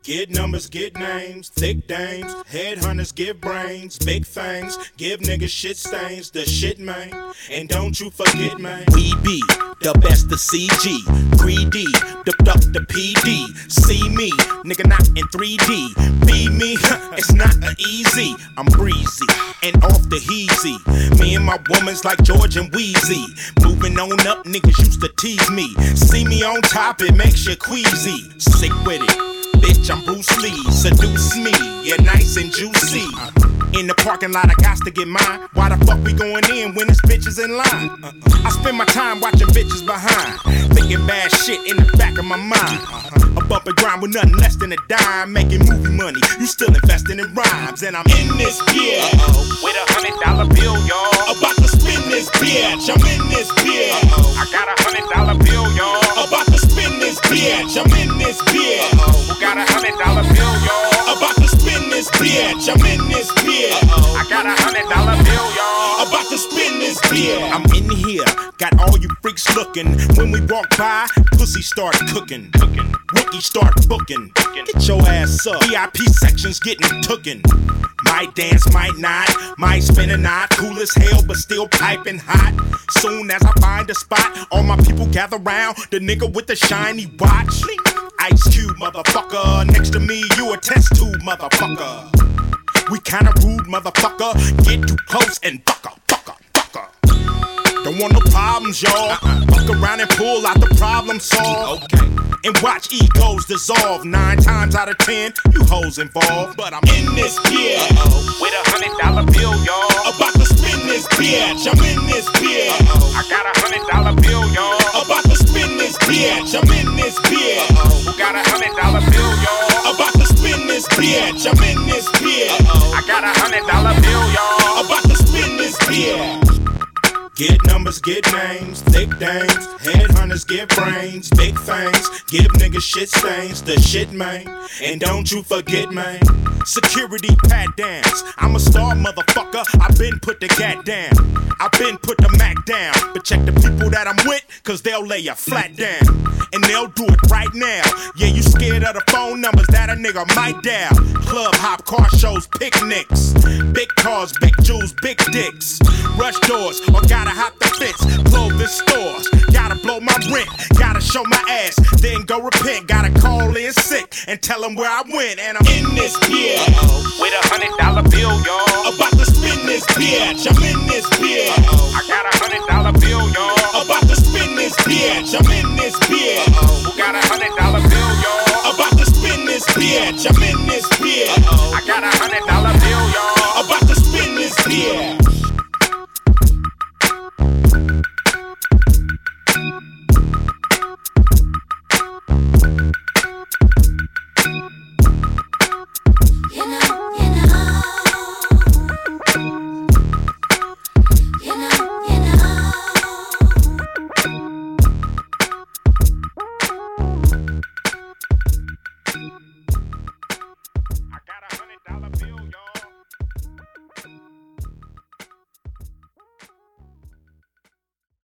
Get numbers, get names, thick dames, headhunters give brains, big things, give niggas shit stains, the shit man, and don't you forget man. We be the best of CG, greedy, dipped up the PD, see me, nigga not in 3D, be me, it's not easy, I'm breezy, and off the heezy, me and my woman's like George and Wheezy, moving on up, niggas used to tease me, see me on top, it makes you queasy, sick with it. Bitch, I'm Bruce Lee, seduce me, yeah, nice and juicy. In the parking lot, I got to get mine. Why the fuck we going in when this bitch is in line? I spend my time watching bitches behind, thinking bad shit in the back of my mind. A bump and grind with nothing less than a dime, making movie money. You still investing in rhymes, and I'm in this bitch with $100 bill, y'all. About to spin this bitch, I'm in this bitch. I got $100 bill, y'all. About to spin this bitch, I'm in this bitch. Who got $100 bill, y'all? About to spin this bitch, I'm in this bitch. I got $100 bill, y'all. About to spin this bitch. I'm in here, got all you freaks looking. When we walk by, pussy start cooking. Rookie start booking. Get your ass up. VIP sections getting tooken. Might dance, might not. Might spin a knot. Cool as hell, but still piping hot. Soon as I find a spot, all my people gather round. The nigga with the shiny watch. Ice Cube, motherfucker. Next to me, you a test tube, motherfucker. We kinda rude, motherfucker. Get too close and fucker. Don't want no problems, y'all. Fuck around and pull out the problem solved. Okay. And watch egos dissolve. 9 times out of 10, you hoes involved. But I'm in this bitch with $100 bill, y'all. About to spin this bitch. I'm in this bitch. I got $100 bill, y'all. About to spin this bitch. I'm in this bitch. Who got $100 bill, y'all? About to spin this bitch. I'm in this bitch. I got $100 bill, y'all. About to spin this bitch. Get numbers, get names, thick dames, headhunters give brains, big things, give niggas shit stains, the shit man, and don't you forget man, security pat downs, I'm a star motherfucker, I been put the gat down, I been put the Mac down, but check the people that I'm with, cause they'll lay you flat down, and they'll do it right now, yeah you scared of the phone numbers that a nigga might dial, club hop, car shows, picnics, big cars, big jewels, big dicks, rush doors, or gotta hop the fence, clothing stores, gotta blow my rent, gotta show my ass, then go repent, gotta call in sick and tell them where I went, and I'm in this bitch with $100 bill, y'all. About to spin this bitch, I'm in this bitch. I got $100 bill, y'all. About to spin this bitch, I'm in this bitch. Who got $100 bill, y'all? About to spin this bitch, I'm in this bitch. I got $100